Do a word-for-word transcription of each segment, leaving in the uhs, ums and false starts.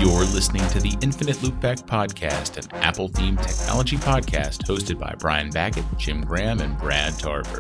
You're listening to the Infinite Loopback Podcast, an Apple-themed technology podcast hosted by Brian Baggett, Jim Graham, and Brad Tarver.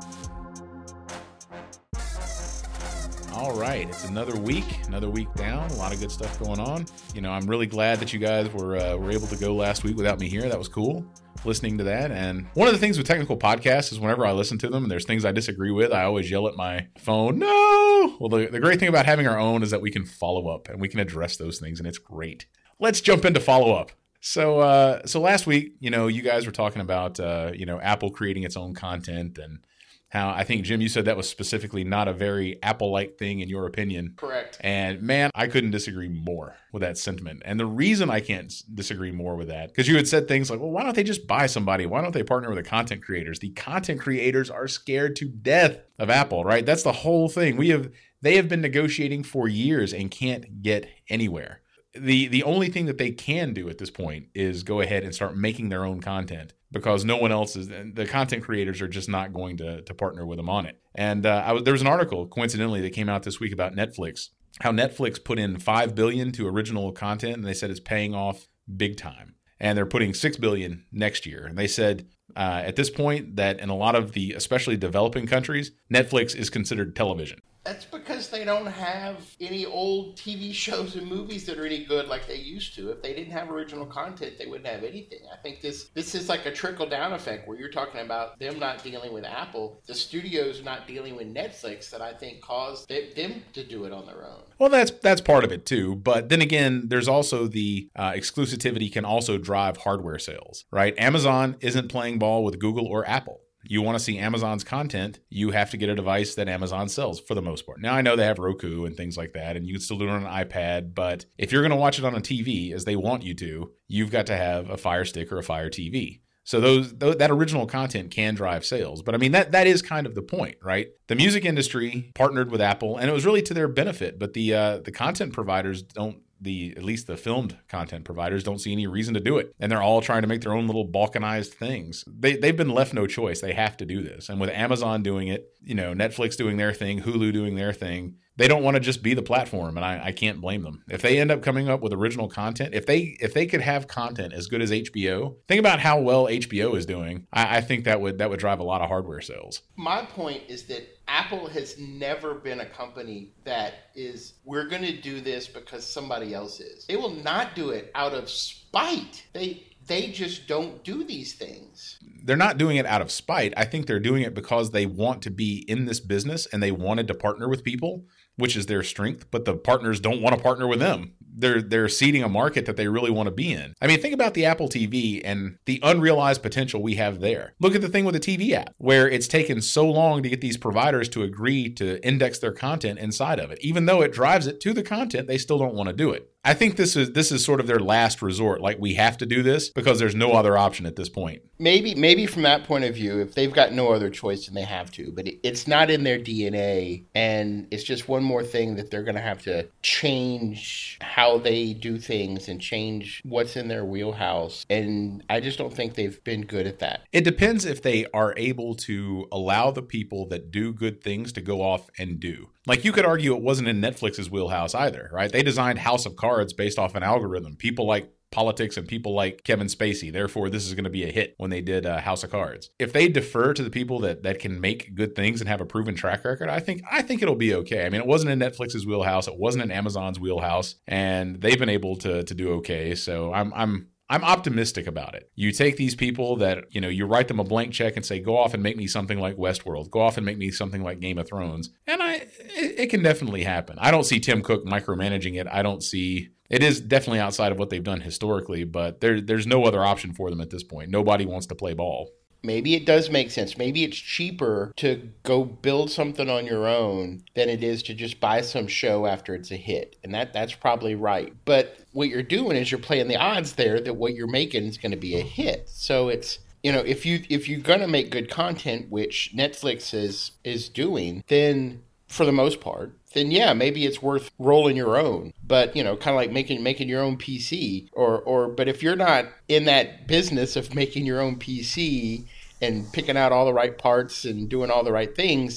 All right, it's another week, another week down, a lot of good stuff going on. You know, I'm really glad that you guys were uh, were able to go last week without me here. That was cool, listening to that. And one of the things with technical podcasts is whenever I listen to them and there's things I disagree with, I always yell at my phone, no! Well, the, the great thing about having our own is that we can follow up and we can address those things, and it's great. Let's jump into follow-up. So, uh, so last week, you know, you guys were talking about, uh, you know, Apple creating its own content, and how I think, Jim, you said that was specifically not a very Apple-like thing in your opinion. Correct. And man, I couldn't disagree more with that sentiment. And the reason I can't disagree more with that, because you had said things like, well, why don't they just buy somebody? Why don't they partner with the content creators? The content creators are scared to death of Apple, right? That's the whole thing. We have, they have been negotiating for years and can't get anywhere. The the only thing that they can do at this point is go ahead and start making their own content, because no one else is, the content creators are just not going to, to partner with them on it. And uh, I was, there was an article, coincidentally, that came out this week about Netflix, how Netflix put in five billion dollars to original content, and they said it's paying off big time. And they're putting six billion dollars next year. And they said uh, at this point that in a lot of the, especially developing countries, Netflix is considered television. That's because they don't have any old T V shows and movies that are any good like they used to. If they didn't have original content, they wouldn't have anything. I think this this is like a trickle-down effect where you're talking about them not dealing with Apple, the studios not dealing with Netflix, that I think caused them to do it on their own. Well, that's that's part of it too. But then again, there's also the uh, exclusivity can also drive hardware sales, right? Amazon isn't playing ball with Google or Apple. You want to see Amazon's content, you have to get a device that Amazon sells for the most part. Now, I know they have Roku and things like that, and you can still do it on an iPad, but if you're going to watch it on a T V, as they want you to, you've got to have a Fire Stick or a Fire T V. So those th- that original content can drive sales. But I mean, that that is kind of the point, right? The music industry partnered with Apple, and it was really to their benefit, but the uh, the content providers don't, the at least the filmed content providers don't see any reason to do it. And they're all trying to make their own little balkanized things. They, they've been left no choice. They have to do this. And with Amazon doing it, you know, Netflix doing their thing, Hulu doing their thing, they don't want to just be the platform, and I, I can't blame them. If they end up coming up with original content, if they if they could have content as good as H B O, think about how well H B O is doing. I, I think that would that would drive a lot of hardware sales. My point is that Apple has never been a company that is, we're going to do this because somebody else is. They will not do it out of spite. They they just don't do these things. They're not doing it out of spite. I think they're doing it because they want to be in this business and they wanted to partner with people, which is their strength, but the partners don't want to partner with them. They're they're seeding a market that they really want to be in. I mean, think about the Apple T V and the unrealized potential we have there. Look at the thing with the T V app, where it's taken so long to get these providers to agree to index their content inside of it. Even though it drives it to the content, they still don't want to do it. I think this is this is sort of their last resort. Like, we have to do this because there's no other option at this point. Maybe maybe from that point of view, if they've got no other choice, then they have to. But it's not in their D N A, and it's just one more thing that they're going to have to change how they do things and change what's in their wheelhouse. And I just don't think they've been good at that. It depends if they are able to allow the people that do good things to go off and do. Like, you could argue it wasn't in Netflix's wheelhouse either, right? They designed House of Cards based off an algorithm. People like politics and people like Kevin Spacey. Therefore, this is going to be a hit when they did uh, House of Cards. If they defer to the people that that can make good things and have a proven track record, I think I think it'll be okay. I mean, it wasn't in Netflix's wheelhouse. It wasn't in Amazon's wheelhouse, and they've been able to to do okay. So I'm I'm I'm optimistic about it. You take these people that, you know, you write them a blank check and say, go off and make me something like Westworld. Go off and make me something like Game of Thrones. And I, it, it can definitely happen. I don't see Tim Cook micromanaging it. I don't see, it is definitely outside of what they've done historically, but there, there's no other option for them at this point. Nobody wants to play ball. Maybe it does make sense. Maybe it's cheaper to go build something on your own than it is to just buy some show after it's a hit. And that that's probably right. But what you're doing is you're playing the odds there that what you're making is going to be a hit. So it's, you know, if you if you're going to make good content, which Netflix is is doing, then for the most part, then yeah, maybe it's worth rolling your own. But, you know, kind of like making making your own P C or or but if you're not in that business of making your own P C and picking out all the right parts and doing all the right things,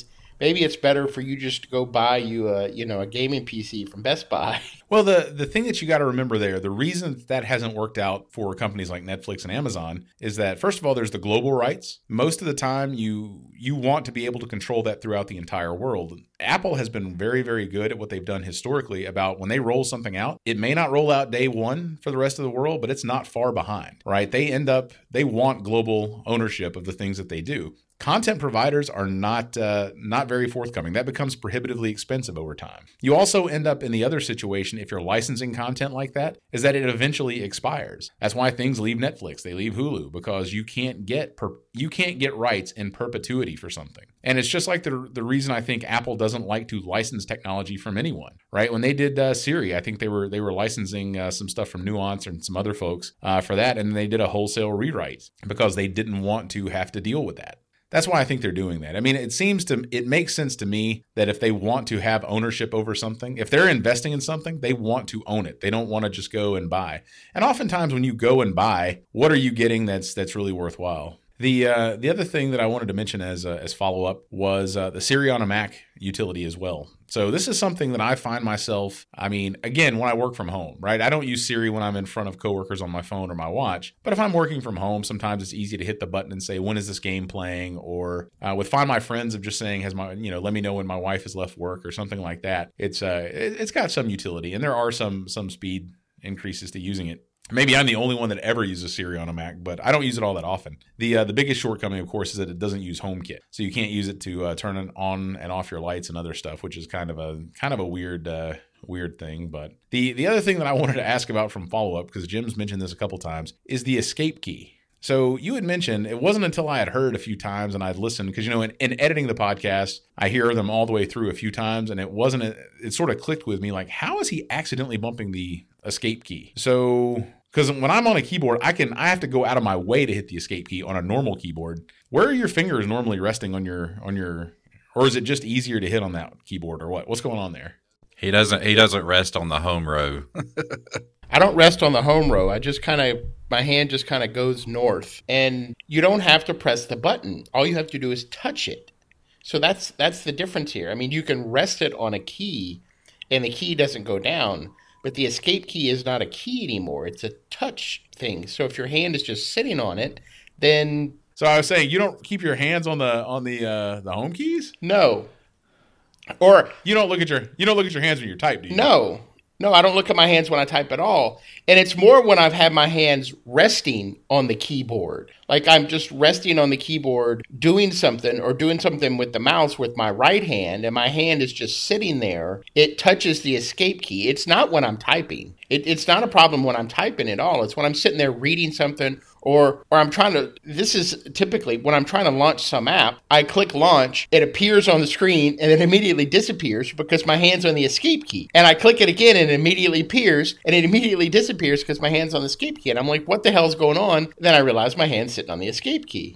maybe it's better for you just to go buy you a, you know, a gaming P C from Best Buy. Well, the, the thing that you got to remember there, the reason that, that hasn't worked out for companies like Netflix and Amazon is that, first of all, there's the global rights. Most of the time, you you want to be able to control that throughout the entire world. Apple has been very, very good at what they've done historically about when they roll something out, it may not roll out day one for the rest of the world, but it's not far behind, right? They end up, they want global ownership of the things that they do. Content providers are not uh, not very forthcoming. That becomes prohibitively expensive over time. You also end up in the other situation if you're licensing content like that, is that it eventually expires. That's why things leave Netflix, they leave Hulu, because you can't get per- you can't get rights in perpetuity for something. And it's just like the the reason I think Apple doesn't like to license technology from anyone, right? When they did uh, Siri, I think they were they were licensing uh, some stuff from Nuance and some other folks uh, for that, and they did a wholesale rewrite because they didn't want to have to deal with that. That's why I think they're doing that. I mean, it seems to, it makes sense to me that if they want to have ownership over something, if they're investing in something, they want to own it. They don't want to just go and buy. And oftentimes when you go and buy, what are you getting that's that's really worthwhile? The uh, the other thing that I wanted to mention as uh, as follow up was uh, the Siri on a Mac utility as well. So this is something that I find myself, I mean, again, when I work from home, right? I don't use Siri when I'm in front of coworkers on my phone or my watch. But if I'm working from home, sometimes it's easy to hit the button and say, when is this game playing? Or uh, with Find My Friends of just saying, has my, you know, let me know when my wife has left work or something like that. It's uh, it, it's got some utility, and there are some some speed increases to using it. Maybe I'm the only one that ever uses Siri on a Mac, but I don't use it all that often. The uh, the biggest shortcoming, of course, is that it doesn't use HomeKit, so you can't use it to uh, turn it on and off your lights and other stuff, which is kind of a kind of a weird uh, weird thing. But the the other thing that I wanted to ask about from follow up, because Jim's mentioned this a couple times, is the escape key. So you had mentioned, it wasn't until I had heard a few times and I'd listened, because, you know, in, in editing the podcast, I hear them all the way through a few times, and it wasn't, a, it sort of clicked with me, like, how is he accidentally bumping the escape key? So, because when I'm on a keyboard, I can, I have to go out of my way to hit the escape key on a normal keyboard. Where are your fingers normally resting on your, on your, or is it just easier to hit on that keyboard, or what? What's going on there? He doesn't, he doesn't rest on the home row. I don't rest on the home row. I just kind of, my hand just kind of goes north. And you don't have to press the button. All you have to do is touch it. So that's that's the difference here. I mean, you can rest it on a key and the key doesn't go down. But the escape key is not a key anymore. It's a touch thing. So if your hand is just sitting on it, then... So I was saying, you don't keep your hands on the on the uh, the home keys? No. Or you don't look at your you don't look at your hands when you type, do you? No. No, I don't look at my hands when I type at all. And it's more when I've had my hands resting on the keyboard. Like I'm just resting on the keyboard doing something, or doing something with the mouse with my right hand, and my hand is just sitting there. It touches the escape key. It's not when I'm typing. It, it's not a problem when I'm typing at all. It's when I'm sitting there reading something, or or I'm trying to, this is typically when I'm trying to launch some app, I click launch, it appears on the screen, and it immediately disappears because my hand's on the escape key. And I click it again, and it immediately appears, and it immediately disappears because my hand's on the escape key. And I'm like, what the hell's going on? Then I realize my hand's sitting on the escape key.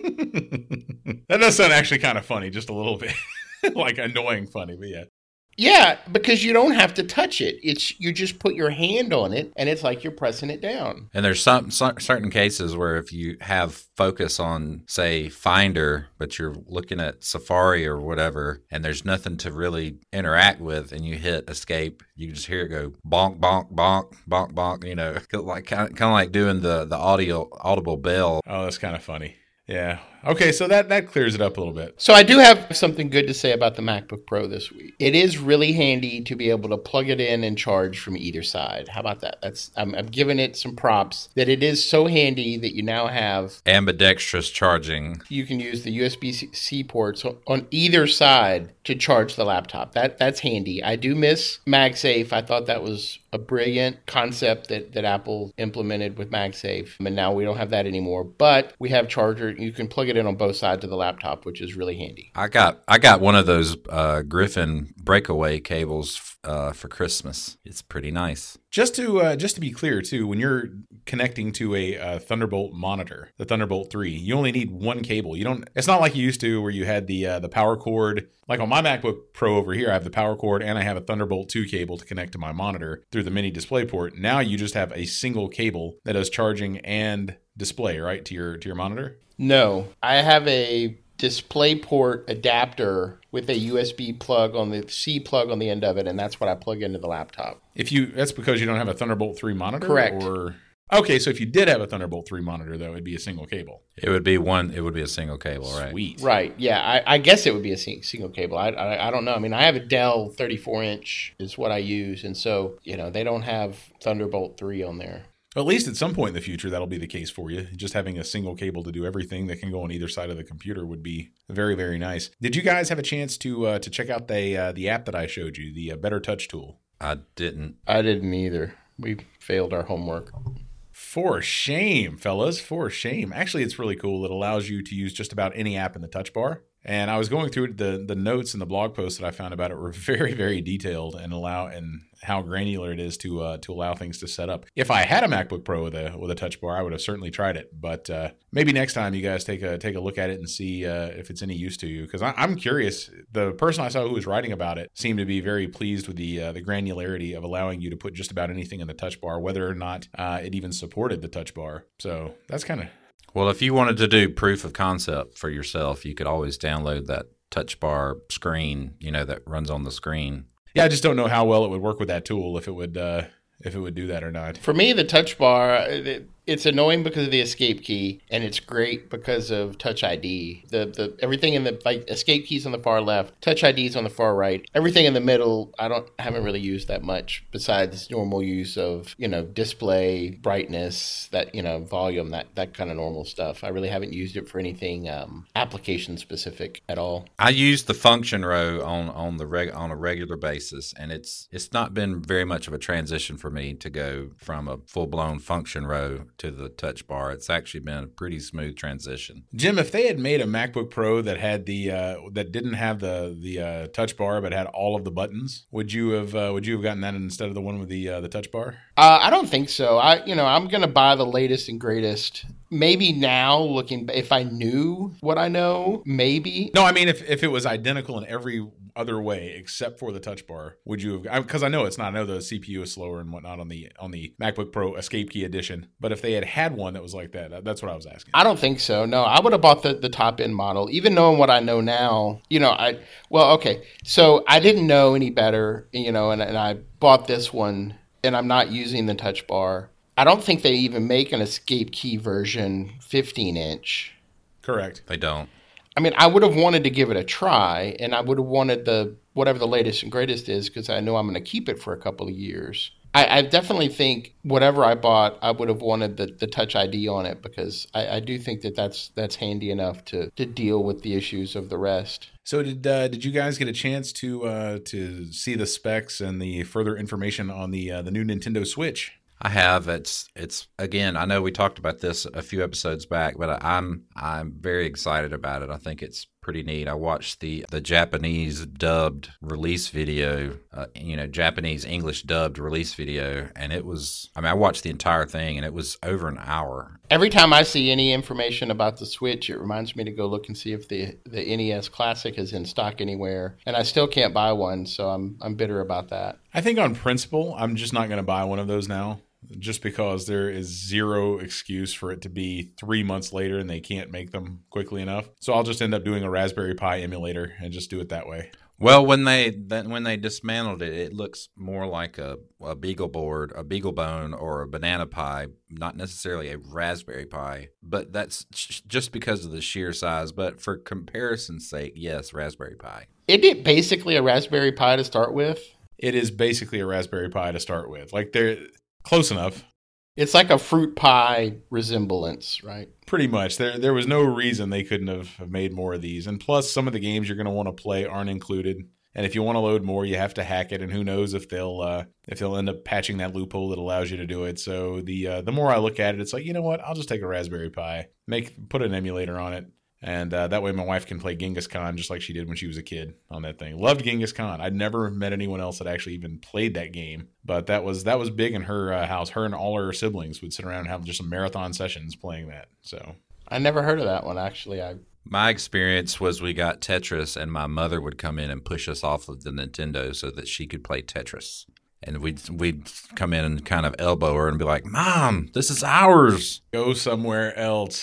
That does sound actually kind of funny, just a little bit. Like annoying funny, but yeah. Yeah, because you don't have to touch it. It's you just put your hand on it, and it's like you're pressing it down. And there's some, some certain cases where if you have focus on, say, Finder, but you're looking at Safari or whatever, and there's nothing to really interact with, and you hit escape, you just hear it go bonk, bonk, bonk, bonk, bonk. You know, like kind of, kind of like doing the the audio audible bell. Oh, that's kind of funny. Yeah. Okay, so that, that clears it up a little bit. So I do have something good to say about the MacBook Pro this week. It is really handy to be able to plug it in and charge from either side. How about that? That's I'm, I'm giving it some props that it is so handy that you now have ambidextrous charging. You can use the U S B-C ports on either side to charge the laptop. That that's handy. I do miss MagSafe. I thought that was a brilliant concept that, that Apple implemented with MagSafe, and now we don't have that anymore. But we have charger. You can plug it in on both sides of the laptop, which is really handy. I got I got one of those uh, Griffin breakaway cables uh, for Christmas. It's pretty nice. Just to uh, just to be clear too, when you're connecting to a uh, Thunderbolt monitor, the Thunderbolt three, you only need one cable. You don't. It's not like you used to where you had the uh, the power cord. Like on my MacBook Pro over here, I have the power cord and I have a Thunderbolt two cable to connect to my monitor through the mini display port. Now you just have a single cable that does charging and display, right, to your to your monitor. No, I have a DisplayPort adapter with a U S B plug on the C plug on the end of it, and that's what I plug into the laptop. If you that's because you don't have a Thunderbolt three monitor? Correct. Or okay, so if you did have a Thunderbolt three monitor, though, it'd be a single cable. It would be one. It would be a single cable, right? Sweet. Right. Yeah. I, I guess it would be a sing, single cable. I, I I don't know. I mean, I have a Dell thirty-four inch is what I use, and so you know they don't have Thunderbolt three on there. At least at some point in the future, that'll be the case for you. Just having a single cable to do everything that can go on either side of the computer would be very, very nice. Did you guys have a chance to uh, to check out the uh, the app that I showed you, the uh, Better Touch tool? I didn't. I didn't either. We failed our homework. For shame, fellas. For shame. Actually, it's really cool. It allows you to use just about any app in the touch bar. And I was going through the the notes and the blog posts that I found about it were very, very detailed and allow and how granular it is to uh, to allow things to set up. If I had a MacBook Pro with a with a touch bar, I would have certainly tried it. But uh, maybe next time you guys take a take a look at it and see uh, if it's any use to you. Because I'm curious. The person I saw who was writing about it seemed to be very pleased with the uh, the granularity of allowing you to put just about anything in the touch bar, whether or not uh, it even supported the touch bar. So that's kind of. Well, if you wanted to do proof of concept for yourself, you could always download that touch bar screen, you know, that runs on the screen. Yeah, I just don't know how well it would work with that tool, if it would uh, if it would do that or not. For me, the touch bar, it, it's annoying because of the escape key, and it's great because of Touch I D. The the everything in the like escape keys on the far left, Touch I D's on the far right. Everything in the middle, I don't haven't really used that much besides normal use of you know display, brightness, that you know volume, that that kind of normal stuff. I really haven't used it for anything um, application specific at all. I use the function row on on the reg, on a regular basis, and it's it's not been very much of a transition for me to go from a full blown function row to the touch bar. It's actually been a pretty smooth transition. Jim, if they had made a MacBook Pro that had the uh, that didn't have the the uh, touch bar but had all of the buttons, would you have uh, would you have gotten that instead of the one with the uh, the touch bar? Uh, I don't think so. I you know I'm gonna buy the latest and greatest. Maybe now, looking, if I knew what I know, maybe. No, I mean, if, if it was identical in every other way except for the touch bar, would you have? Because I know it's not. I know the C P U is slower and whatnot on the on the MacBook Pro Escape Key Edition. But if they had had one that was like that, that's what I was asking. I don't think so. No, I would have bought the, the top end model, even knowing what I know now. You know, I well, okay. So I didn't know any better, you know, and, and I bought this one, and I'm not using the touch bar. I don't think they even make an escape key version fifteen inch. Correct. They don't. I mean, I would have wanted to give it a try, and I would have wanted the whatever the latest and greatest is because I know I'm going to keep it for a couple of years. I, I definitely think whatever I bought, I would have wanted the, the Touch I D on it because I, I do think that that's that's handy enough to, to deal with the issues of the rest. So did uh, did you guys get a chance to uh, to see the specs and the further information on the uh, the new Nintendo Switch? I have. It's it's again. I know we talked about this a few episodes back, but I'm I'm very excited about it. I think it's pretty neat. I watched the the Japanese dubbed release video, uh, you know, Japanese English dubbed release video, and it was. I mean, I watched the entire thing, and it was over an hour. Every time I see any information about the Switch, it reminds me to go look and see if the the N E S Classic is in stock anywhere, and I still can't buy one, so I'm I'm bitter about that. I think on principle, I'm just not going to buy one of those now. Just because there is zero excuse for it to be three months later and they can't make them quickly enough. So I'll just end up doing a Raspberry Pi emulator and just do it that way. Well, when they then when they dismantled it, it looks more like a, a Beagle board, a Beagle Bone, or a Banana Pi, not necessarily a Raspberry Pi. But that's just because of the sheer size. But for comparison's sake, yes, Raspberry Pi. Isn't it basically a Raspberry Pi to start with? It is basically a Raspberry Pi to start with. Like they're close enough. It's like a fruit pie resemblance, right? Pretty much. There there was no reason they couldn't have made more of these. And plus, some of the games you're going to want to play aren't included. And if you want to load more, you have to hack it. And who knows if they'll uh, if they'll end up patching that loophole that allows you to do it. So the uh, the more I look at it, it's like, you know what? I'll just take a Raspberry Pi, make put an emulator on it. And uh, that way my wife can play Genghis Khan just like she did when she was a kid on that thing. Loved Genghis Khan. I'd never met anyone else that actually even played that game. But that was that was big in her uh, house. Her and all her siblings would sit around and have just some marathon sessions playing that. So I never heard of that one, actually. I My experience was we got Tetris, and my mother would come in and push us off of the Nintendo so that she could play Tetris. And we'd, we'd come in and kind of elbow her and be like, Mom, this is ours. Go somewhere else.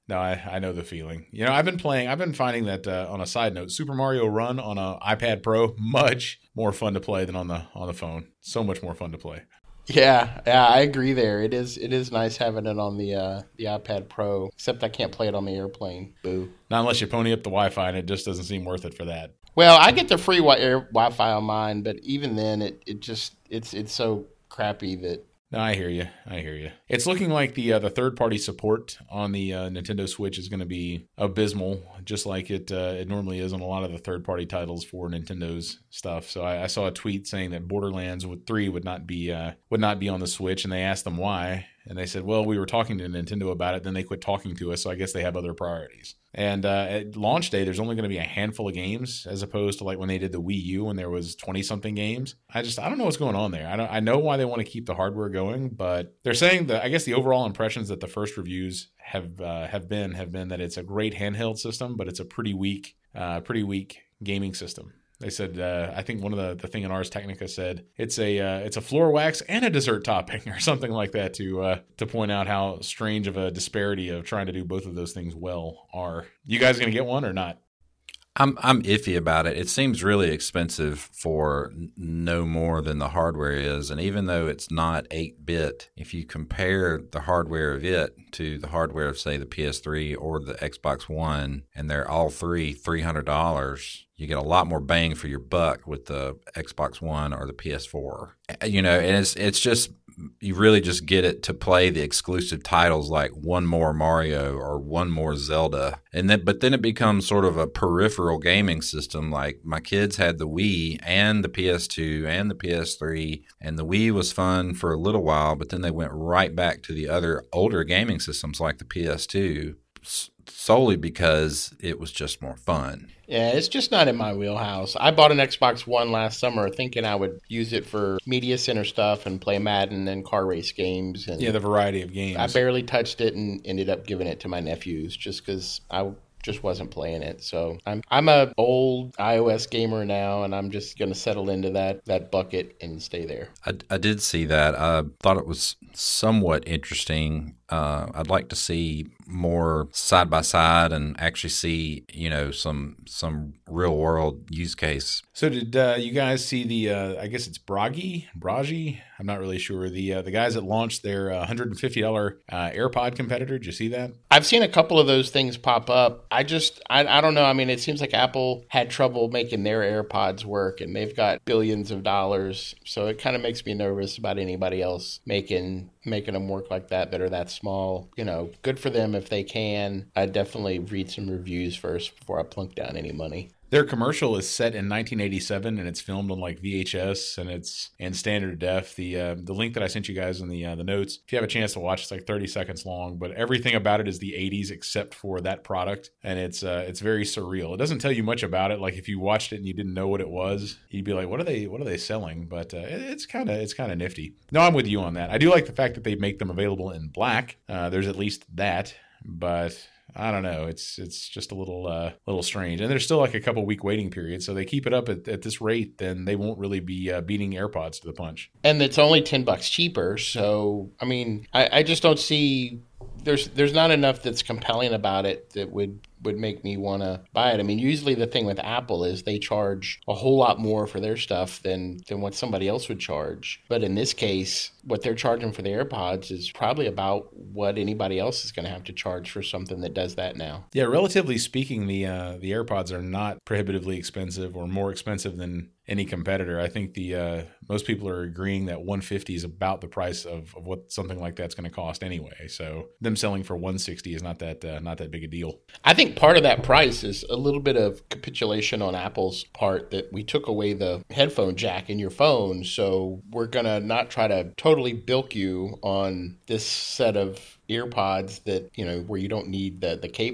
No, I, I know the feeling. You know, I've been playing, I've been finding that uh, on a side note, Super Mario Run on a iPad Pro, much more fun to play than on the on the phone. So much more fun to play. Yeah, yeah, I agree there. It is it is nice having it on the uh, the iPad Pro, except I can't play it on the airplane. Boo. Not unless you pony up the Wi-Fi, and it just doesn't seem worth it for that. Well, I get the free wi- air Wi-Fi on mine, but even then, it, it just it's it's so crappy that. No, I hear you. I hear you. It's looking like the uh, the third party support on the uh, Nintendo Switch is going to be abysmal, just like it uh, it normally is on a lot of the third party titles for Nintendo's stuff. So I, I saw a tweet saying that Borderlands three would not be uh, would not be on the Switch, and they asked them why, and they said, "Well, we were talking to Nintendo about it, then they quit talking to us, so I guess they have other priorities." And uh, at launch day, there's only going to be a handful of games, as opposed to like when they did the Wii U, when there was twenty something games. I just I don't know what's going on there. I don't I know why they want to keep the hardware going, but they're saying that I guess the overall impressions that the first reviews have uh, have been have been that it's a great handheld system, but it's a pretty weak uh, pretty weak gaming system. They said, uh, I think one of the, the thing in Ars Technica said it's a uh, it's a floor wax and a dessert topping or something like that to uh, to point out how strange of a disparity of trying to do both of those things well are. You guys going to get one or not? I'm I'm iffy about it. It seems really expensive for no more than the hardware is, and even though it's not eight bit, if you compare the hardware of it to the hardware of, say, the P S three or the Xbox One, and they're all three three hundred dollars, you get a lot more bang for your buck with the Xbox One or the P S four. You know, and it's it's just you really just get it to play the exclusive titles like one more Mario or one more Zelda. And then, but then it becomes sort of a peripheral gaming system. Like my kids had the Wii and the P S two and the P S three, and the Wii was fun for a little while, but then they went right back to the other older gaming systems like the P S two, solely because it was just more fun. Yeah, it's just not in my wheelhouse. I bought an Xbox One last summer thinking I would use it for media center stuff and play Madden and car race games. And yeah, the variety of games. I barely touched it and ended up giving it to my nephews just because I just wasn't playing it. So I'm I'm a old iOS gamer now, and I'm just going to settle into that that bucket and stay there. I, I did see that. I thought it was somewhat interesting. Uh, I'd like to see more side by side and actually see, you know, some some real world use case. So did uh, you guys see the? Uh, I guess it's Bragi, Bragi. I'm not really sure. The uh, the guys that launched their uh, one hundred fifty dollars uh, AirPod competitor. Did you see that? I've seen a couple of those things pop up. I just I I don't know. I mean, it seems like Apple had trouble making their AirPods work, and they've got billions of dollars. So it kind of makes me nervous about anybody else making making them work like that that are that small. You know, good for them if they can. I'd definitely read some reviews first before I plunk down any money. Their commercial is set in nineteen eighty-seven, and it's filmed on like V H S, and it's in standard def. The uh, the link that I sent you guys in the uh, the notes, if you have a chance to watch, it's like thirty seconds long, but everything about it is the eighties except for that product, and it's uh, it's very surreal. It doesn't tell you much about it. Like if you watched it and you didn't know what it was, you'd be like, "What are they? What are they selling?" But uh, it, it's kind of it's kind of nifty. No, I'm with you on that. I do like the fact that they make them available in black. Uh, there's at least that, but I don't know. It's it's just a little uh, little strange, and there's still like a couple week waiting period. So they keep it up at, at this rate, then they won't really be uh, beating AirPods to the punch. And it's only ten bucks cheaper. So I mean, I, I just don't see there's there's not enough that's compelling about it that would would make me want to buy it. I mean, usually the thing with Apple is they charge a whole lot more for their stuff than than what somebody else would charge. But in this case, what they're charging for the AirPods is probably about what anybody else is going to have to charge for something that does that now. Yeah, relatively speaking, the uh, the AirPods are not prohibitively expensive or more expensive than any competitor. I think the uh, most people are agreeing that one hundred fifty dollars is about the price of, of what something like that's going to cost anyway. So them selling for one hundred sixty dollars is not that uh, not that big a deal. I think part of that price is a little bit of capitulation on Apple's part that we took away the headphone jack in your phone. So we're going to not try to totally bilk you on this set of earpods that, you know, where you don't need the, the cable.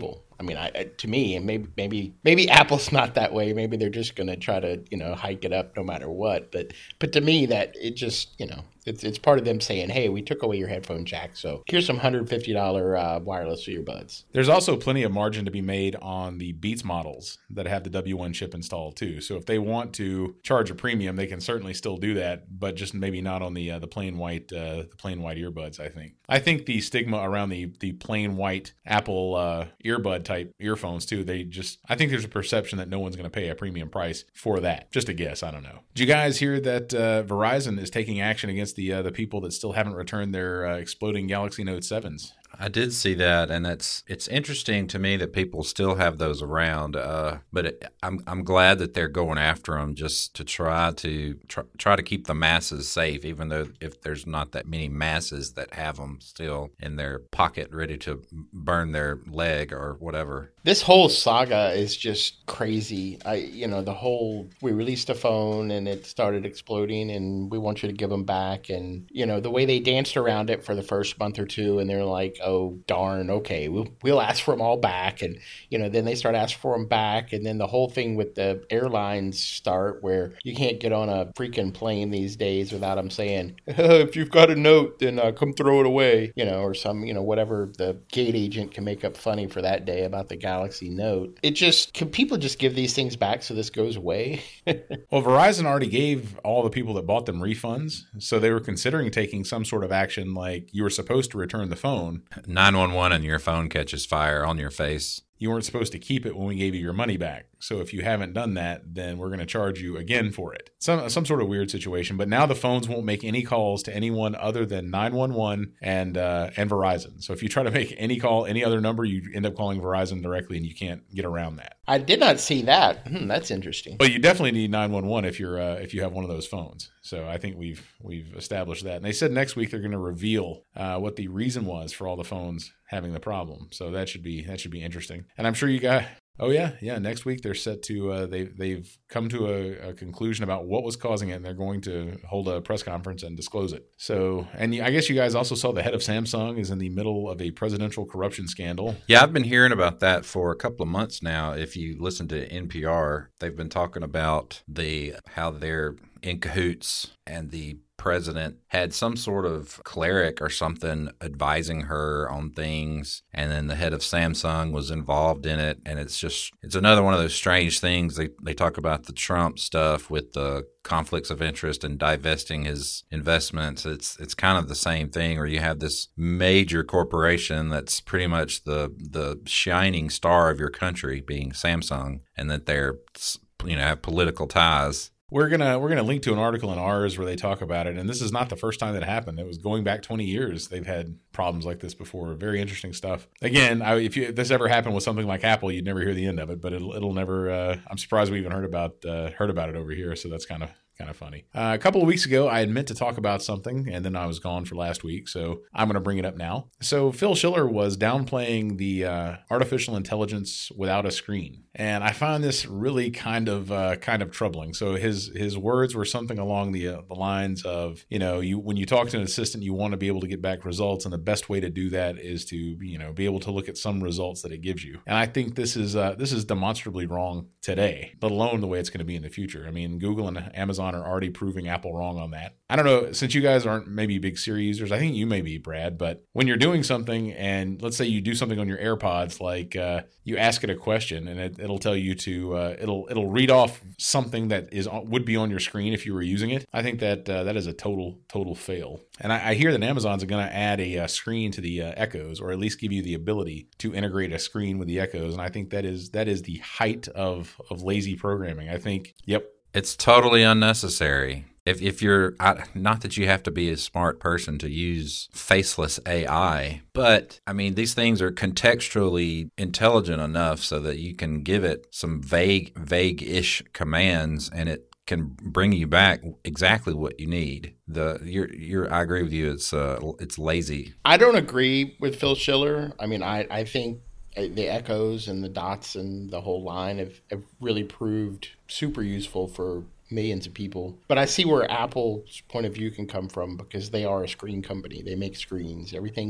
I mean, I, to me, and maybe maybe maybe Apple's not that way. Maybe they're just going to try to, you know, hike it up no matter what. But but to me, that it just, you know, it's it's part of them saying, hey, we took away your headphone jack, so here's some one hundred fifty dollars uh, wireless earbuds. There's also plenty of margin to be made on the Beats models that have the W one chip installed too. So if they want to charge a premium, they can certainly still do that, but just maybe not on the uh, the plain white uh, the plain white earbuds. I think. I think the stigma around the the plain white Apple uh, earbud type earphones too. They just I think there's a perception that no one's going to pay a premium price for that. Just a guess. I don't know. Did you guys hear that uh, Verizon is taking action against the uh, the people that still haven't returned their uh, exploding Galaxy Note sevens? I did see that, and it's it's interesting to me that people still have those around. Uh, but it, I'm I'm glad that they're going after them just to try to try, try to keep the masses safe, even though if there's not that many masses that have them still in their pocket, ready to burn their leg or whatever. This whole saga is just crazy. I, you know, the whole, we released a phone and it started exploding and we want you to give them back. And, you know, the way they danced around it for the first month or two and they're like, oh, darn, okay, we'll, we'll ask for them all back. And, you know, then they start asking for them back. And then the whole thing with the airlines start where you can't get on a freaking plane these days without them saying, oh, if you've got a note, then uh, come throw it away, you know, or some, you know, whatever the gate agent can make up funny for that day about the Galaxy Note. It just, can people just give these things back so this goes away? Well, Verizon already gave all the people that bought them refunds, so they were considering taking some sort of action like you were supposed to return the phone. nine one one and your phone catches fire on your face. You weren't supposed to keep it when we gave you your money back. So if you haven't done that, then we're going to charge you again for it. Some some sort of weird situation. But now the phones won't make any calls to anyone other than nine one one and uh, and Verizon. So if you try to make any call, any other number, you end up calling Verizon directly, and you can't get around that. I did not see that. Hmm, that's interesting. But you definitely need nine one one if you're uh, if you have one of those phones. So I think we've we've established that. And they said next week they're going to reveal uh, what the reason was for all the phones having the problem. So that should be that should be interesting. And I'm sure you got. Oh yeah, yeah. Next week they're set to uh, they they've come to a, a conclusion about what was causing it, and they're going to hold a press conference and disclose it. So, and I guess you guys also saw the head of Samsung is in the middle of a presidential corruption scandal. Yeah, I've been hearing about that for a couple of months now. If you listen to N P R, they've been talking about the how they're in cahoots, and the president had some sort of cleric or something advising her on things, and then the head of Samsung was involved in it. And it's just, it's another one of those strange things. They they talk about the Trump stuff with the conflicts of interest and divesting his investments. It's it's kind of the same thing, where you have this major corporation that's pretty much the the shining star of your country, being Samsung, and that they're, you know, have political ties. We're gonna we're gonna link to an article in ours where they talk about it, and this is not the first time that happened. It was going back twenty years. They've had problems like this before. Very interesting stuff. Again, I, if, you, if this ever happened with something like Apple, you'd never hear the end of it. But it'll it'll never. Uh, I'm surprised we even heard about uh, heard about it over here. So that's kind of. Kind of funny. Uh, a couple of weeks ago, I had meant to talk about something, and then I was gone for last week, so I'm going to bring it up now. So Phil Schiller was downplaying the uh, artificial intelligence without a screen, and I found this really kind of uh, kind of troubling. So his his words were something along the uh, the lines of, you know, you when you talk to an assistant, you want to be able to get back results, and the best way to do that is to, you know, be able to look at some results that it gives you. And I think this is uh, this is demonstrably wrong today, let alone the way it's going to be in the future. I mean, Google and Amazon are already proving Apple wrong on that. I don't know, since you guys aren't maybe big Siri users, I think you may be, Brad, but when you're doing something, and let's say you do something on your AirPods, like uh, you ask it a question, and it, it'll tell you to, uh, it'll it'll read off something that is would be on your screen if you were using it. I think that uh, that is a total, total fail. And I, I hear that Amazon's going to add a, a screen to the uh, Echoes, or at least give you the ability to integrate a screen with the Echoes, and I think that is that is the height of, of lazy programming. I think, yep. It's totally unnecessary. If if you're I, not that you have to be a smart person to use faceless A I, but I mean, these things are contextually intelligent enough so that you can give it some vague, vague-ish commands, and it can bring you back exactly what you need. The you're you're I agree with you. It's uh it's lazy. I don't agree with Phil Schiller. I mean, I I think the Echoes and the Dots and the whole line have, have really proved super useful for millions of people. But I see where Apple's point of view can come from, because they are a screen company. They make screens. Everything,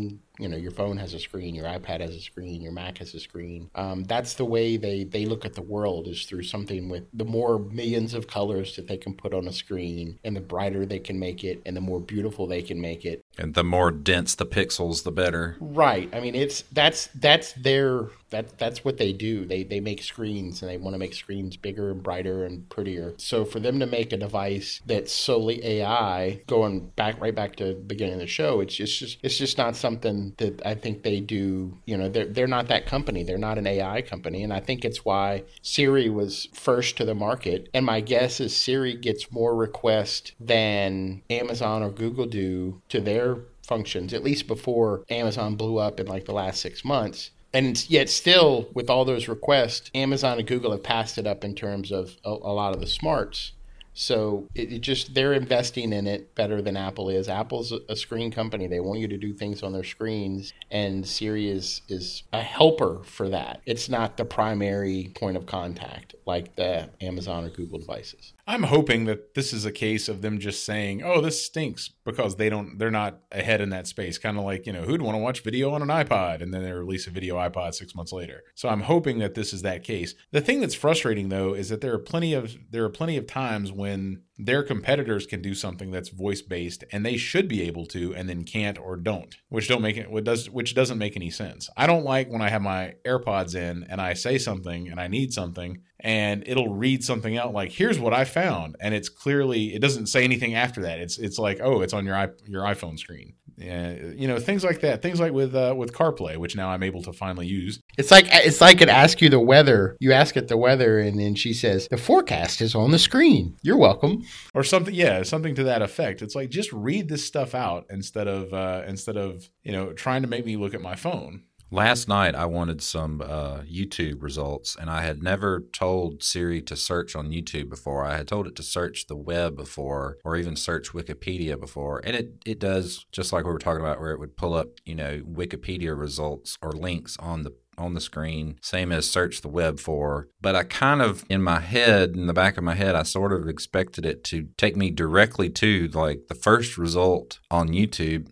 you know, your phone has a screen, your iPad has a screen, your Mac has a screen. Um, that's the way they, they look at the world, is through something with the more millions of colors that they can put on a screen, and the brighter they can make it, and the more beautiful they can make it. And the more dense the pixels, the better. Right. I mean, it's that's that's their that that's what they do. They they make screens, and they want to make screens bigger and brighter and prettier. So for them to make a device that's solely A I, going back right back to the beginning of the show, it's just, just it's just not something that I think they do. You know, they're they're not that company. They're not an A I company, and I think it's why Siri was first to the market. And my guess is Siri gets more requests than Amazon or Google do to their functions, at least before Amazon blew up in like the last six months. And yet still, with all those requests, Amazon and Google have passed it up in terms of a, a lot of the smarts. So it, it just, they're investing in it better than Apple is. Apple's a, a screen company. They want you to do things on their screens, and Siri is, is a helper for that. It's not the primary point of contact like the Amazon or Google devices. I'm hoping that this is a case of them just saying, "Oh, this stinks," because they don't, they're not ahead in that space. Kind of like, you know, who'd want to watch video on an iPod, and then they release a video iPod six months later. So I'm hoping that this is that case. The thing that's frustrating though is that there are plenty of there are plenty of times when their competitors can do something that's voice based, and they should be able to, and then can't or don't, which don't make it, which does, which doesn't make any sense. I don't like when I have my AirPods in and I say something and I need something, and it'll read something out like, "Here's what I found," and it's clearly, it doesn't say anything after that. It's it's like, oh, it's on your iP- your iPhone screen. Uh, you know, things like that. Things like with uh, with CarPlay, which now I'm able to finally use. It's like it's like it asks you the weather. You ask it the weather, and then she says, "The forecast is on the screen. You're welcome." Or something, yeah, something to that effect. It's like, just read this stuff out instead of uh, instead of you know trying to make me look at my phone. Last night, I wanted some uh, YouTube results, and I had never told Siri to search on YouTube before. I had told it to search the web before, or even search Wikipedia before, and it, it does, just like we were talking about, where it would pull up, you know, Wikipedia results or links on the on the screen, same as search the web for. But I kind of, in my head, in the back of my head, I sort of expected it to take me directly to like the first result on YouTube,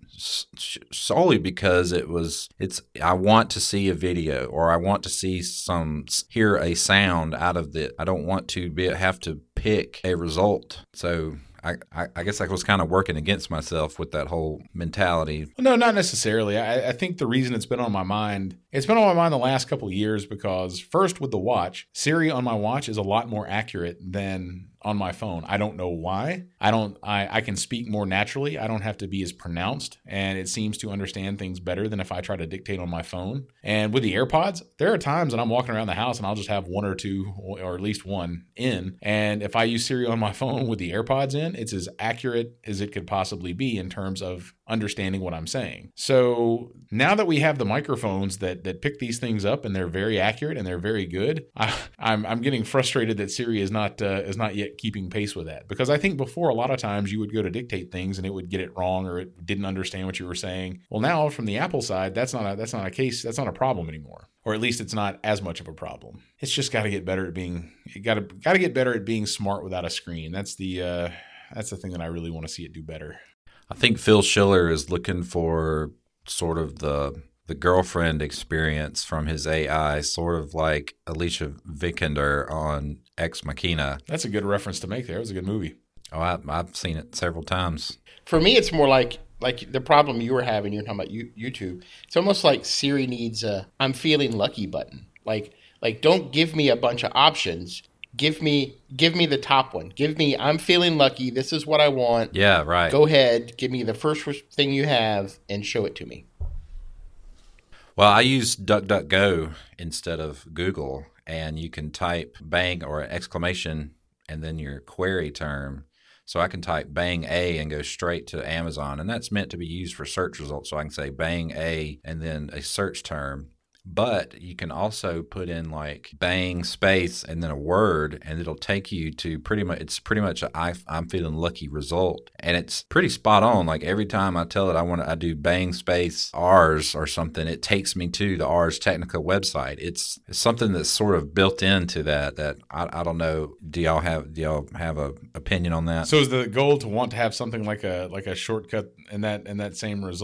solely because it was, it's, I want to see a video, or I want to see some, hear a sound out of it. I don't want to be, have to pick a result. So I, I, I guess I was kind of working against myself with that whole mentality. No, not necessarily. I, I think the reason it's been on my mind, it's been on my mind the last couple of years because first with the watch, Siri on my watch is a lot more accurate than on my phone. I don't know why. I don't, I, I can speak more naturally. I don't have to be as pronounced, and it seems to understand things better than if I try to dictate on my phone. And with the AirPods, there are times that I'm walking around the house and I'll just have one or two, or at least one in. And if I use Siri on my phone with the AirPods in, it's as accurate as it could possibly be in terms of understanding what I'm saying. So now that we have the microphones that that pick these things up, and they're very accurate and they're very good, I, I'm I'm getting frustrated that Siri is not uh, is not yet keeping pace with that, because I think before, a lot of times you would go to dictate things and it would get it wrong, or it didn't understand what you were saying. Well, now from the Apple side, that's not a, that's not a case, that's not a problem anymore, or at least it's not as much of a problem. It's just got to get better at being it got to got to get better at being smart without a screen. That's the uh, that's the thing that I really want to see it do better. I think Phil Schiller is looking for sort of the the girlfriend experience from his A I, sort of like Alicia Vikander on Ex Machina. That's a good reference to make there. It was a good movie. Oh, I, I've seen it several times. For me, it's more like like the problem you were having. You're talking about YouTube. It's almost like Siri needs a "I'm feeling lucky" button. Like like don't give me a bunch of options. Give me give me the top one. Give me, "I'm feeling lucky. This is what I want." Yeah, right. Go ahead. Give me the first thing you have and show it to me. Well, I use DuckDuckGo instead of Google, and you can type bang or exclamation and then your query term. So I can type bang A and go straight to Amazon, and that's meant to be used for search results. So I can say bang A and then a search term. But you can also put in like bang space and then a word, and it'll take you to pretty much, it's pretty much a I, I'm feeling lucky result. And it's pretty spot on. Like every time I tell it I want to, I do bang space R's or something, it takes me to the Ars Technica website. It's, it's something that's sort of built into that, that I, I don't know. Do y'all have, do y'all have a opinion on that? So is the goal to want to have something like a, like a shortcut in that, in that same result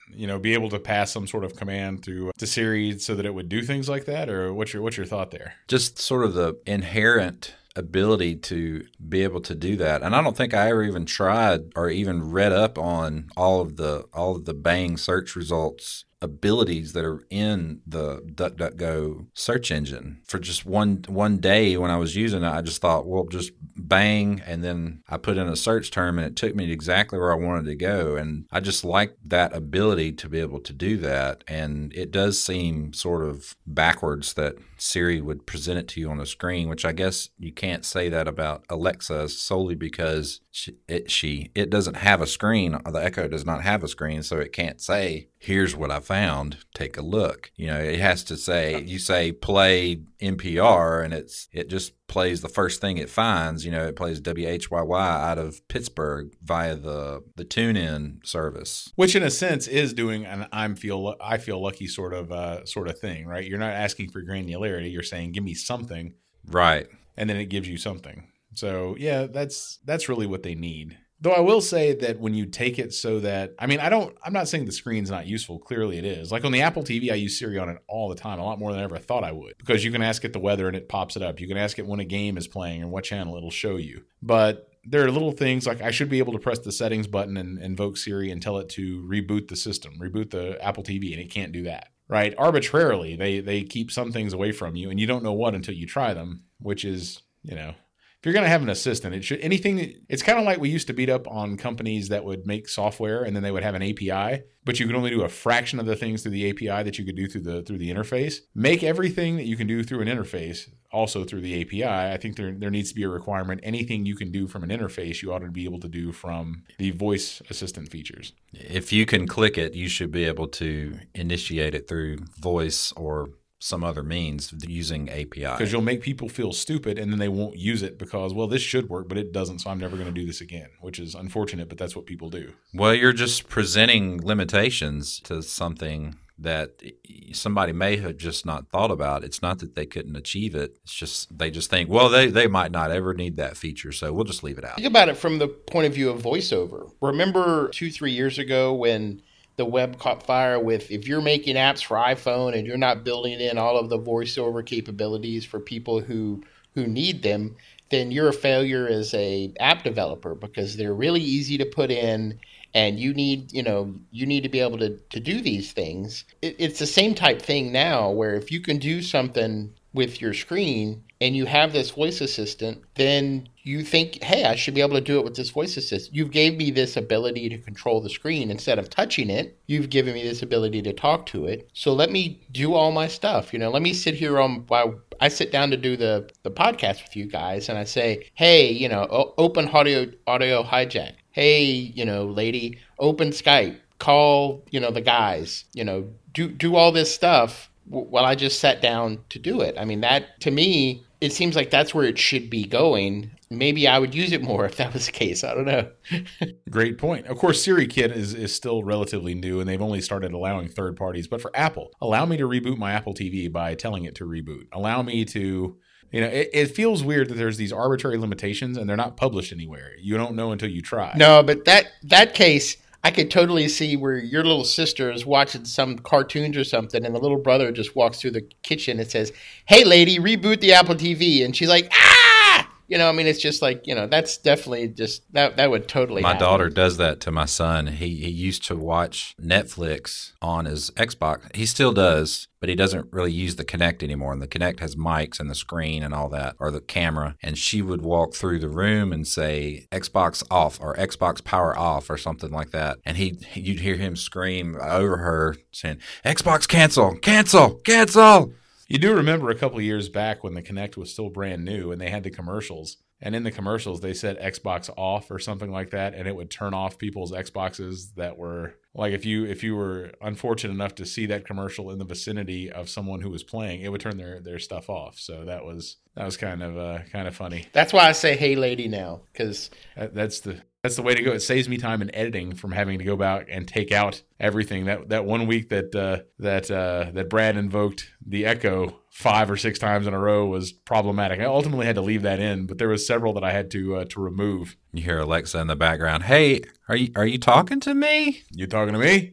you know, be able to pass some sort of command to to Siri so that it would do things like that? Or what's your what's your thought there? Just sort of the inherent ability to be able to do that. And I don't think I ever even tried or even read up on all of the all of the Bang search results abilities that are in the DuckDuckGo search engine. For just one one day when I was using it, I just thought, well, just bang, and then I put in a search term and it took me to exactly where I wanted to go. And I just like that ability to be able to do that. And it does seem sort of backwards that Siri would present it to you on a screen, which I guess you can't say that about Alexa solely because she it, she, it doesn't have a screen. The Echo does not have a screen, so it can't say, here's what I found, take a look. You know, it has to say, you say play N P R, and it's it just plays the first thing it finds. You know, it plays W H Y Y out of Pittsburgh via the the TuneIn service, which in a sense is doing an I'm feel I feel lucky sort of uh, sort of thing, right? You're not asking for granularity. You're saying give me something, right? And then it gives you something. So yeah, that's that's really what they need. Though I will say that when you take it so that, I mean, I don't, I'm not saying the screen's not useful. Clearly it is. Like on the Apple T V, I use Siri on it all the time, a lot more than I ever thought I would, because you can ask it the weather and it pops it up. You can ask it when a game is playing and what channel it'll show you. But there are little things like I should be able to press the settings button and invoke Siri and tell it to reboot the system, reboot the Apple T V, and it can't do that, right? Arbitrarily, they they keep some things away from you and you don't know what until you try them, which is, you know, if you're going to have an assistant, it should anything. It's kind of like we used to beat up on companies that would make software and then they would have an A P I, but you could only do a fraction of the things through the A P I that you could do through the through the interface. Make everything that you can do through an interface also through the A P I. I think there there needs to be a requirement. Anything you can do from an interface, you ought to be able to do from the voice assistant features. If you can click it, you should be able to initiate it through voice or some other means using A P I. Because you'll make people feel stupid and then they won't use it because, well, this should work, but it doesn't, so I'm never going to do this again, which is unfortunate, but that's what people do. Well, you're just presenting limitations to something that somebody may have just not thought about. It's not that they couldn't achieve it. It's just they just think, well, they, they might not ever need that feature, so we'll just leave it out. Think about it from the point of view of voiceover. Remember two, three years ago when the web caught fire with, if you're making apps for iPhone and you're not building in all of the voiceover capabilities for people who who need them, then you're a failure as a app developer because they're really easy to put in and you need, you know, you need to be able to, to do these things. It, it's the same type thing now where if you can do something with your screen and you have this voice assistant, then you think, hey, I should be able to do it with this voice assistant. You've gave me this ability to control the screen. Instead of touching it, you've given me this ability to talk to it. So let me do all my stuff. You know, let me sit here on while I sit down to do the, the podcast with you guys and I say, hey, you know, o- open audio, audio hijack. Hey, you know, lady, open Skype, call, you know, the guys, you know, do, do all this stuff while I just sat down to do it. I mean, that to me, it seems like that's where it should be going. Maybe I would use it more if that was the case. I don't know. Great point. Of course, SiriKit is, is still relatively new, and they've only started allowing third parties. But for Apple, allow me to reboot my Apple T V by telling it to reboot. Allow me to, you know, it, it feels weird that there's these arbitrary limitations, and they're not published anywhere. You don't know until you try. No, but that that case, I could totally see where your little sister is watching some cartoons or something, and the little brother just walks through the kitchen and says, hey, lady, reboot the Apple T V. And she's like, ah! You know, I mean, it's just like, you know, that's definitely just, that that would totally My happen. daughter does that to my son. He he used to watch Netflix on his Xbox. He still does, but he doesn't really use the Kinect anymore. And the Kinect has mics and the screen and all that, or the camera. And she would walk through the room and say, Xbox off or Xbox power off or something like that. And he you'd hear him scream over her saying, Xbox cancel, cancel, cancel. You do remember a couple of years back when the Kinect was still brand new and they had the commercials. And in the commercials, they said Xbox off or something like that. And it would turn off people's Xboxes that were like, if you if you were unfortunate enough to see that commercial in the vicinity of someone who was playing, it would turn their, their stuff off. So that was that was kind of uh, kind of funny. That's why I say, hey, lady, now, because that, that's the that's the way to go. It saves me time in editing from having to go back and take out everything. That that one week that uh, that uh, that Brad invoked the Echo five or six times in a row was problematic. I ultimately had to leave that in, but there was several that I had to uh, to remove. You hear Alexa in the background. Hey, are you are you talking to me? You talking to me?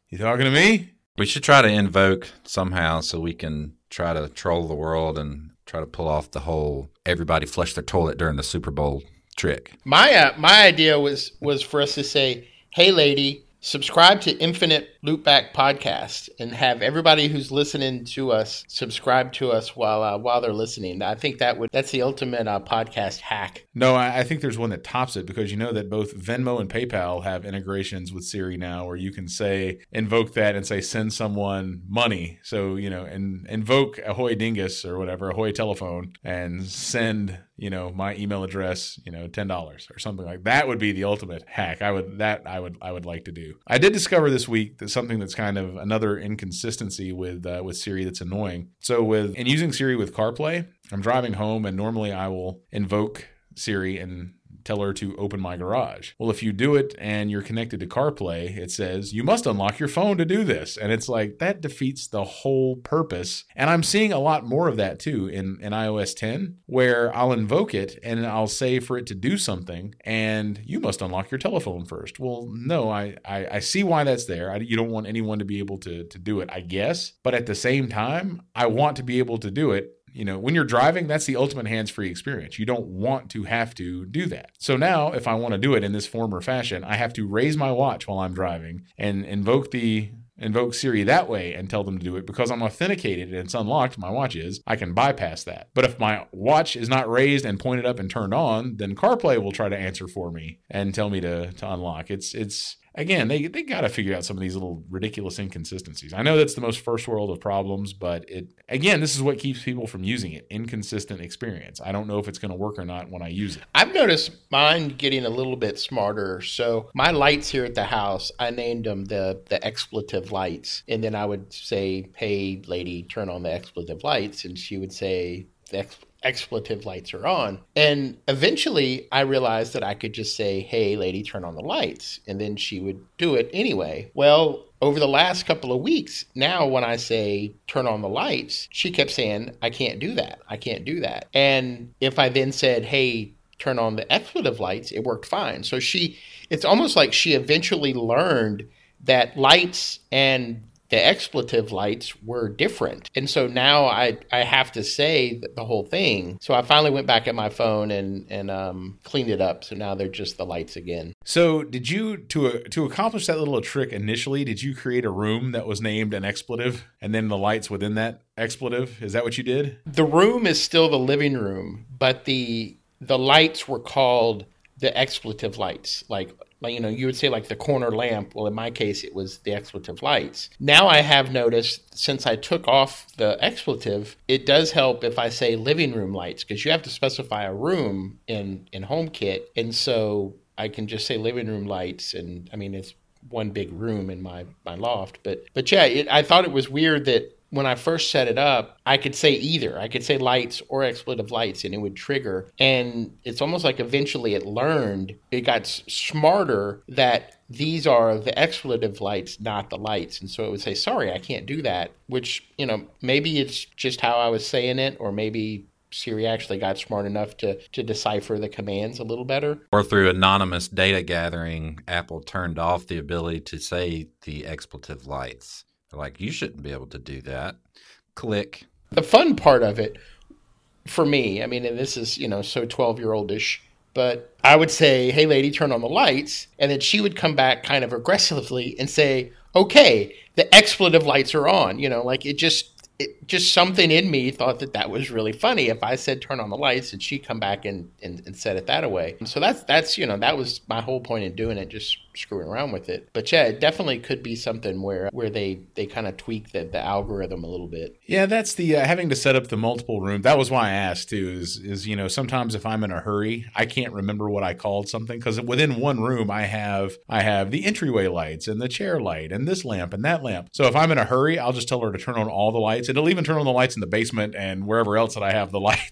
You talking to me? We should try to invoke somehow so we can try to troll the world and try to pull off the whole everybody flush their toilet during the Super Bowl trick. My uh, my idea was was for us to say, hey, lady, subscribe to Infinite Loopback Podcast and have everybody who's listening to us subscribe to us while uh, while they're listening. I think that would that's the ultimate uh, podcast hack. No, I, I think there's one that tops it because you know that both Venmo and PayPal have integrations with Siri now where you can say, invoke that and say, send someone money. So, you know, and invoke Ahoy Dingus or whatever, Ahoy Telephone, and send, you know, my email address, you know, ten dollars or something like that. Would be the ultimate hack. I would, that I would, I would like to do. I did discover this week that something that's kind of another inconsistency with, uh, with Siri that's annoying. So with, in using Siri with CarPlay, I'm driving home and normally I will invoke Siri and tell her to open my garage. Well, if you do it and you're connected to CarPlay, it says you must unlock your phone to do this. And it's like, that defeats the whole purpose. And I'm seeing a lot more of that too in, in i O S ten, where I'll invoke it and I'll say for it to do something and you must unlock your telephone first. Well, no, I, I, I see why that's there. I, you don't want anyone to be able to, to do it, I guess. But at the same time, I want to be able to do it. You know, when you're driving, that's the ultimate hands-free experience. You don't want to have to do that. So now, if I want to do it in this form or fashion, I have to raise my watch while I'm driving and invoke the invoke Siri that way and tell them to do it. Because I'm authenticated and it's unlocked, my watch is, I can bypass that. But if my watch is not raised and pointed up and turned on, then CarPlay will try to answer for me and tell me to, to unlock. It's, it's, Again, they they got to figure out some of these little ridiculous inconsistencies. I know that's the most first world of problems, but it again, this is what keeps people from using it. Inconsistent experience. I don't know if it's going to work or not when I use it. I've noticed mine getting a little bit smarter. So my lights here at the house, I named them the, the expletive lights. And then I would say, hey, lady, turn on the expletive lights. And she would say, the ex- expletive lights are on. And eventually I realized that I could just say, hey, lady, turn on the lights. And then she would do it anyway. Well, over the last couple of weeks, now when I say turn on the lights, she kept saying, I can't do that. I can't do that. And if I then said, hey, turn on the expletive lights, it worked fine. So she, it's almost like she eventually learned that lights and the expletive lights were different. And so now I, I have to say the whole thing. So I finally went back at my phone and, and um, cleaned it up. So now they're just the lights again. So did you, to uh, to accomplish that little trick initially, did you create a room that was named an expletive and then the lights within that expletive? Is that what you did? The room is still the living room, but the the lights were called the expletive lights. Like, Like, you know, you would say like the corner lamp. Well, in my case, it was the expletive lights. Now I have noticed since I took off the expletive, it does help if I say living room lights because you have to specify a room in, in HomeKit. And so I can just say living room lights. And I mean, it's one big room in my, my loft. But, but yeah, it, I thought it was weird that when I first set it up, I could say either. I could say lights or expletive lights and it would trigger. And it's almost like eventually it learned, it got smarter that these are the expletive lights, not the lights. And so it would say, sorry, I can't do that, which, you know, maybe it's just how I was saying it, or maybe Siri actually got smart enough to, to decipher the commands a little better. Or through anonymous data gathering, Apple turned off the ability to say the expletive lights. They're like, you shouldn't be able to do that. Click. The fun part of it for me, I mean, and this is, you know, so twelve-year-oldish, but I would say, hey, lady, turn on the lights. And then she would come back kind of aggressively and say, okay, the expletive lights are on. You know, like it just, it, just something in me thought that that was really funny. If I said turn on the lights and she'd come back and, and, and set it that away. So that's, that's, you know, that was my whole point in doing it, just screwing around with it. But yeah, it definitely could be something where where they they kind of tweak the, the algorithm a little bit. Yeah, that's the uh, having to set up the multiple room. That was why I asked too, is is you know, sometimes if I'm in a hurry, I can't remember what I called something because within one room I have I have the entryway lights and the chair light and this lamp and that lamp. So if I'm in a hurry, I'll just tell her to turn on all the lights. It'll even turn on the lights in the basement and wherever else that I have the lights.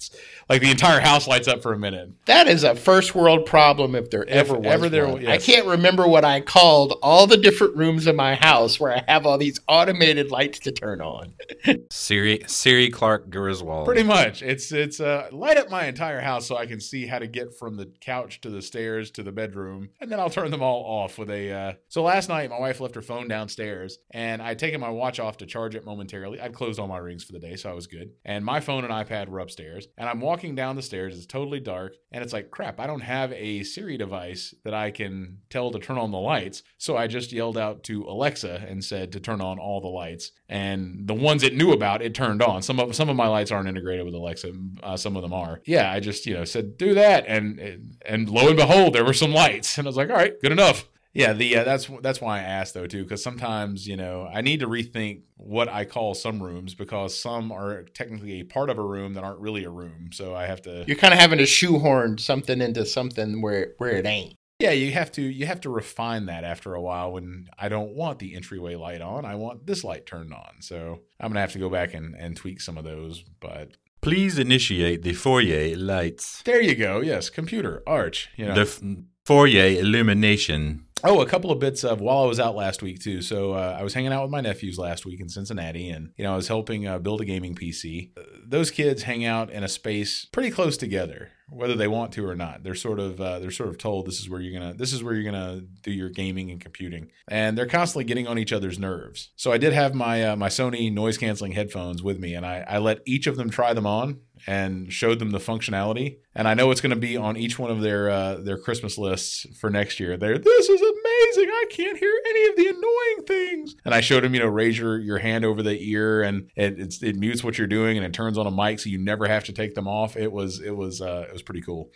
like the entire house lights up for a minute. That is a first world problem if there ever If was ever there- one. yes. I can't remember what I called all the different rooms in my house where I have all these automated lights to turn on. Siri Siri Clark Griswold. Pretty much. It's it's uh, light up my entire house so I can see how to get from the couch to the stairs to the bedroom, and then I'll turn them all off with a. Uh... So last night my wife left her phone downstairs, and I'd taken my watch off to charge it momentarily. I'd closed all my rings for the day, so I was good. And my phone and iPad were upstairs, and I'm walking down the stairs. It's totally dark, and it's like, crap, I don't have a Siri device that I can tell to turn on the lights. So I just yelled out to Alexa and said to turn on all the lights, and the ones it knew about, it turned on. Some of some of my lights aren't integrated with Alexa. Uh, some of them are. Yeah, I just you know said do that, and and lo and behold, there were some lights, and I was like, all right, good enough. Yeah, the uh, that's that's why I asked though too, because sometimes you know I need to rethink what I call some rooms, because some are technically a part of a room that aren't really a room. So I have to. You're kind of having to shoehorn something into something where where it ain't. Yeah, you have to you have to refine that after a while. When I don't want the entryway light on, I want this light turned on. So I'm gonna have to go back and, and tweak some of those. But Please initiate the foyer lights. there you go. Yes, computer Arch. You know. The f- foyer illumination. Oh, a couple of bits of while I was out last week too. So uh, I was hanging out with my nephews last week in Cincinnati, and you know I was helping uh, build a gaming P C. Uh, those kids hang out in a space pretty close together, whether they want to or not. They're sort of uh, they're sort of told this is where you're gonna this is where you're gonna do your gaming and computing, and they're constantly getting on each other's nerves. So I did have my uh, my Sony noise canceling headphones with me, and I, I let each of them try them on and showed them the functionality. And I know it's going to be on each one of their uh, their Christmas lists for next year. They're, this is amazing. I can't hear any of the annoying things. And I showed them, you know, raise your, your hand over the ear, and it it's, it mutes what you're doing, and it turns on a mic so you never have to take them off. It was it was uh, it was pretty cool.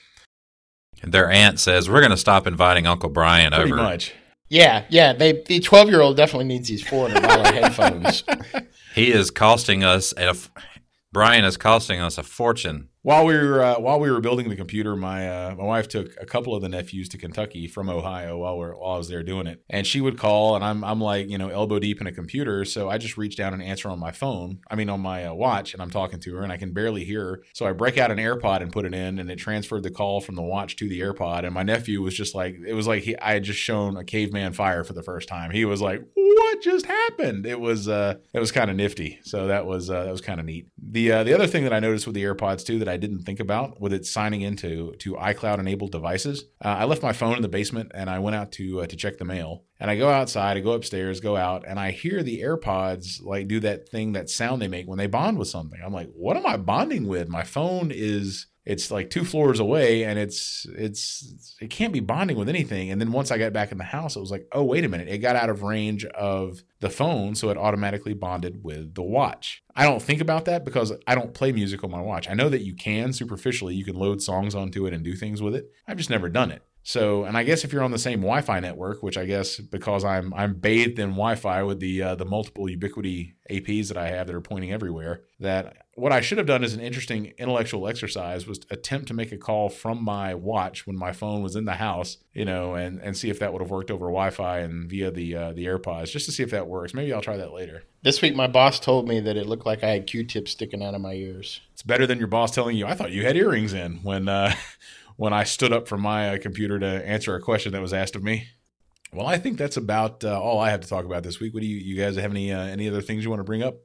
Their aunt says, we're going to stop inviting Uncle Brian Pretty over. much. Yeah, yeah. They the twelve year old definitely needs these four hundred dollar headphones. He is costing us, a, Brian is costing us a fortune. While we were uh, while we were building the computer, my uh, my wife took a couple of the nephews to Kentucky from Ohio while we're while I was there doing it, and she would call, and I'm I'm like you know elbow deep in a computer, so I just reach down and answer on my phone. I mean on my uh, watch, and I'm talking to her, and I can barely hear her, so I break out an AirPod and put it in, and it transferred the call from the watch to the AirPod, and my nephew was just like it was like he, I had just shown a caveman fire for the first time. He was like, "What just happened?" It was uh it was kind of nifty, so that was uh, that was kind of neat. The uh, the other thing that I noticed with the AirPods too that I didn't think about with it signing into to iCloud enabled devices. Uh, I left my phone in the basement and I went out to uh, to check the mail. And I go outside, I go upstairs, go out, and I hear the AirPods like do that thing, that sound they make when they bond with something. I'm like, what am I bonding with? My phone is it's like two floors away, and it's it's it can't be bonding with anything. And then once I got back in the house, it was like, oh, wait a minute. It got out of range of the phone, so it automatically bonded with the watch. I don't think about that because I don't play music on my watch. I know that you can superficially, you can load songs onto it and do things with it. I've just never done it. So, and I guess if you're on the same Wi-Fi network, which I guess because I'm I'm bathed in Wi-Fi with the uh, the multiple Ubiquiti A Ps that I have that are pointing everywhere, that what I should have done as an interesting intellectual exercise was to attempt to make a call from my watch when my phone was in the house, you know, and, and see if that would have worked over Wi-Fi and via the uh, the AirPods, just to see if that works. Maybe I'll try that later. This week, my boss told me that it looked like I had Q-tips sticking out of my ears. It's better than your boss telling you, I thought you had earrings in, when uh, when I stood up from my uh, computer to answer a question that was asked of me. Well, I think that's about uh, all I have to talk about this week. What do you, you guys have any uh, any other things you want to bring up?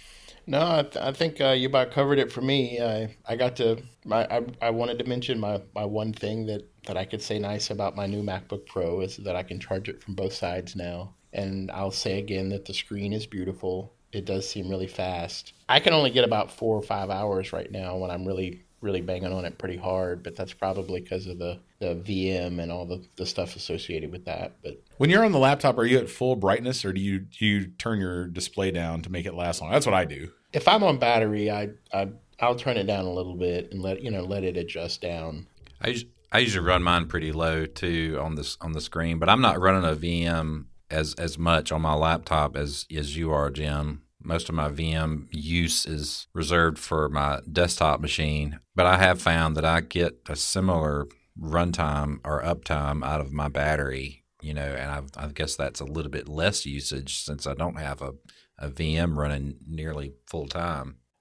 No, I, th- I think uh, you about covered it for me. I, I got to, my, I, I wanted to mention my, my one thing that, that I could say nice about my new MacBook Pro is that I can charge it from both sides now. And I'll say again that the screen is beautiful. It does seem really fast. I can only get about four or five hours right now when I'm really, really banging on it pretty hard, but that's probably because of the, the V M and all the, the stuff associated with that. But when you're on the laptop, are you at full brightness, or do you do you turn your display down to make it last long? That's what I do. If I'm on battery, I, I I'll turn it down a little bit and let you know let it adjust down. I us- I usually run mine pretty low too on this on the screen, but I'm not running a V M as as much on my laptop as as you are, Jim. Most of my V M use is reserved for my desktop machine, but I have found that I get a similar runtime or uptime out of my battery, you know, and I, I guess that's a little bit less usage since I don't have a, a V M running nearly full time.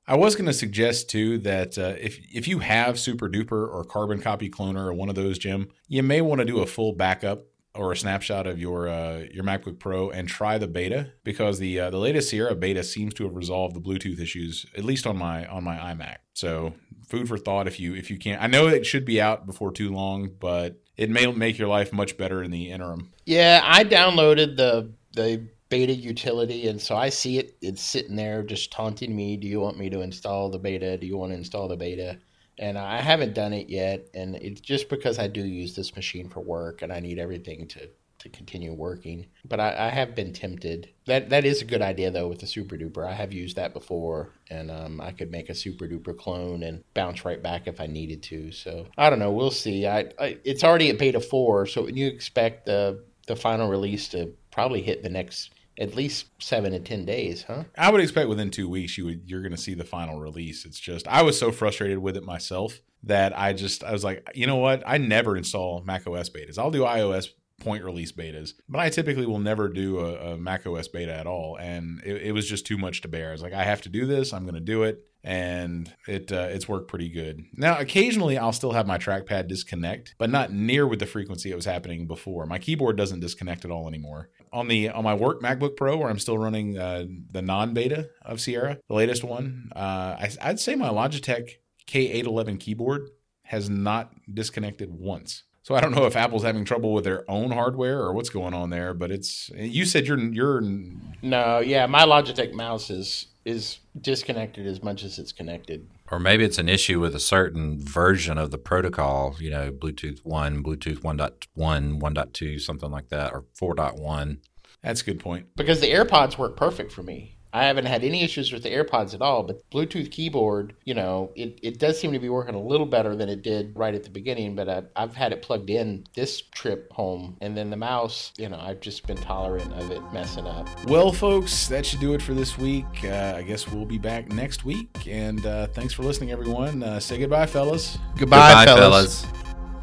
I was going to suggest too that uh, if if you have Super Duper or Carbon Copy Cloner or one of those, Jim, you may want to do a full backup or a snapshot of your uh, your MacBook Pro and try the beta, because the uh, the latest Sierra beta seems to have resolved the Bluetooth issues, at least on my on my iMac. So food for thought if you if you can't. I know it should be out before too long, but it may make your life much better in the interim. Yeah, I downloaded the the beta utility, and so I see it. It's sitting there just taunting me. Do you want me to install the beta? Do you want to install the beta? And I haven't done it yet, and it's just because I do use this machine for work, and I need everything to, to continue working. But I, I have been tempted. That That is a good idea, though, with the Super Duper. I have used that before, and um, I could make a Super Duper clone and bounce right back if I needed to. So I don't know. We'll see. I, I It's already at beta four, so you expect the the final release to probably hit the next at least seven to ten days, huh? I would expect within two weeks you would you're going to see the final release. It's just I was so frustrated with it myself that I just I was like, you know what? I never install macOS betas. I'll do iOS point release betas, but I typically will never do a, a macOS beta at all. And it, it was just too much to bear. I was like, I have to do this. I'm going to do it. And it uh, it's worked pretty good. Now, occasionally I'll still have my trackpad disconnect, but not near with the frequency it was happening before. My keyboard doesn't disconnect at all anymore. On the on my work MacBook Pro, where I'm still running uh, the non-beta of Sierra, the latest one, uh, I, I'd say my Logitech K eight eleven keyboard has not disconnected once. So I don't know if Apple's having trouble with their own hardware or what's going on there, but it's. You said you're you're. No, yeah, my Logitech mouse is is disconnected as much as it's connected. Or maybe it's an issue with a certain version of the protocol, you know, Bluetooth one, Bluetooth one point one, one point two, something like that, or four point one. That's a good point. Because the AirPods work perfect for me. I haven't had any issues with the AirPods at all, but Bluetooth keyboard, you know, it, it does seem to be working a little better than it did right at the beginning, but I, I've had it plugged in this trip home, and then the mouse, you know, I've just been tolerant of it messing up. Well, folks, that should do it for this week. Uh, I guess we'll be back next week, and uh, thanks for listening, everyone. Uh, say goodbye, fellas. Goodbye, Goodbye fellas. fellas.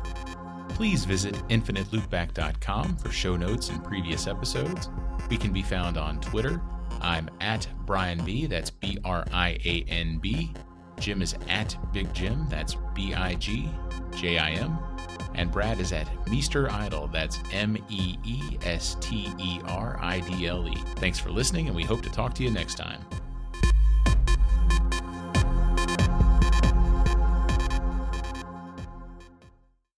Please visit infinite loopback dot com for show notes and previous episodes. We can be found on Twitter. I'm at Brian B. That's B R I A N B. Jim is at Big Jim. That's B I G J I M. And Brad is at Meester Idle. That's M E E S T E R I D L E. Thanks for listening, and we hope to talk to you next time.